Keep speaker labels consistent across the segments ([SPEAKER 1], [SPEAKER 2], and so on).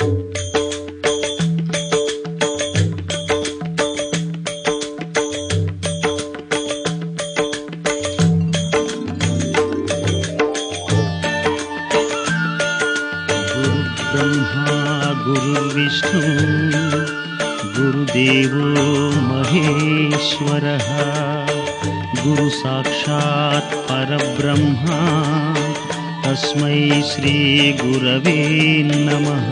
[SPEAKER 1] विष्णु गुरुदेवो महेश्वरः गुरु साक्षात् परब्रह्मा तस्मै श्री गुरवे नमः।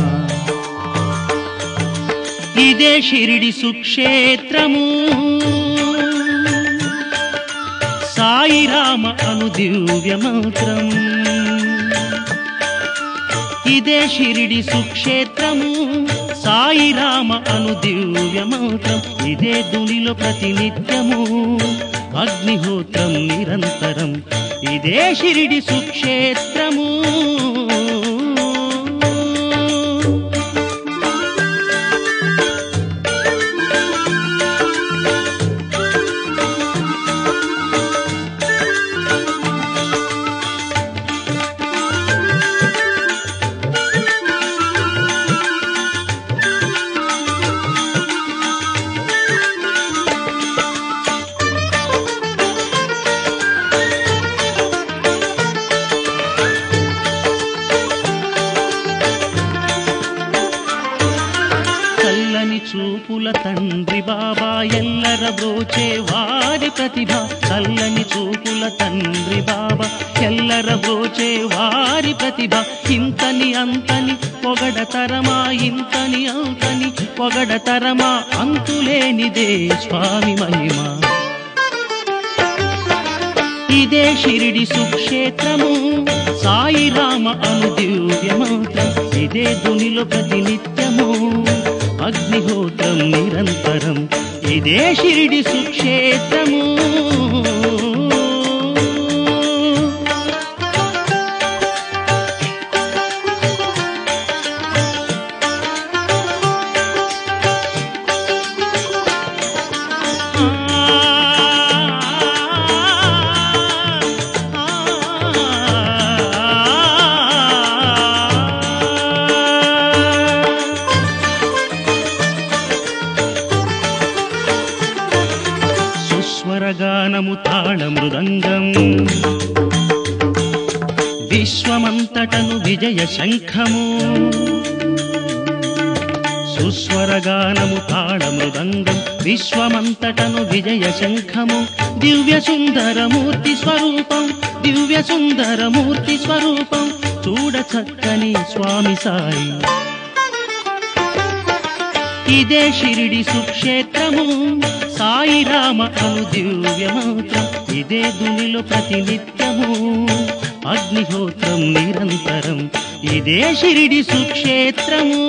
[SPEAKER 1] इदे शिरडी सुक्षेत्रमु साई राम अनु दिव्य मंत्रम्। इदे शिरडी सुक्षेत्रमु साई राम अनु दिव्य मंत्रम्। इदे दुनिलो प्रतिनित्यमु अग्निहोत्रं निरंतरम्। इदे शिरडी सुक्षेत्रमु చూపుల తండ్రి బాబా ఎల్లర బ్రోచే వారి ప్రతిభ। చల్లని చూపుల తండ్రి బాబా ఎల్లర బ్రోచే వారి ప్రతిభ। ఇంతని అంతని పొగడతరమా ఇంతని అంతని పొగడతరమా అంతులేనిదే స్వామి మహిమ। ఇదే షిరిడి సుక్షేత్రము సాయి రామ అను దివ్య మంత్రం। ఇదే దునిలో ప్రతినిత్యము అగ్నిహోత్రం నిరంతరం। ఇదే షిరిడి సుక్షేత్రము స్వరగానము తాళ మృదంగం విశ్వమంతటను విజయ శంఖము। సుస్వరగానము తాళ మృదంగం విశ్వమంతటను విజయ శంఖము। దివ్య సుందరమూర్తి స్వరూపం దివ్య సుందరమూర్తి స్వరూపం చూడ చక్కని స్వామి సాయి। ఇదే షిరిడి సుక్షేత్రము సాయి రామ అను దివ్య మంత్రం। ఇదే దునిలో ప్రతినిత్యము అగ్నిహోత్రం నిరంతరం। ఇదే షిరిడి సుక్షేత్రము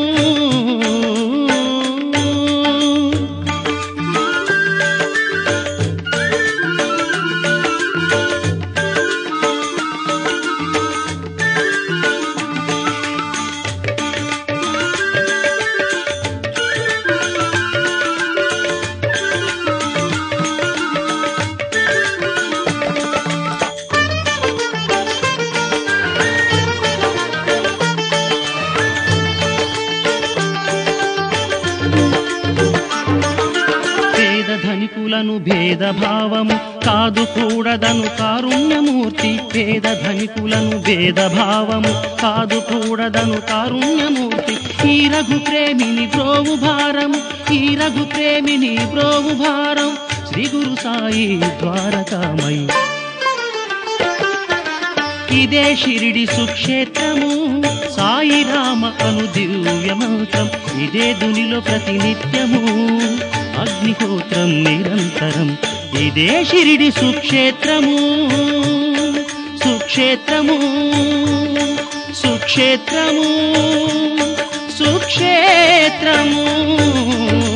[SPEAKER 1] ధనికులను భేదభావము కాదు కూడదను కారుణ్యమూర్తి। పేద ధనికులను భేదభావము కాదు కూడదను కారుణ్యమూర్తి। ఈ రఘు ప్రేమిని బ్రోవు భారం ఈ రఘు ప్రేమిని బ్రోవు భారం శ్రీ గురు సాయి ద్వారకామయి। ఇదే షిరిడి సుక్షేత్రము సాయి రామ అను దివ్య మంత్రం। ఇదే దునిలో ప్రతినిత్యము అగ్నిహోత్రం నిరంతరం। ఇదే షిరిడి సుక్షేత్రము సుక్షేత్రము సుక్షేత్రము సుక్షేత్రము।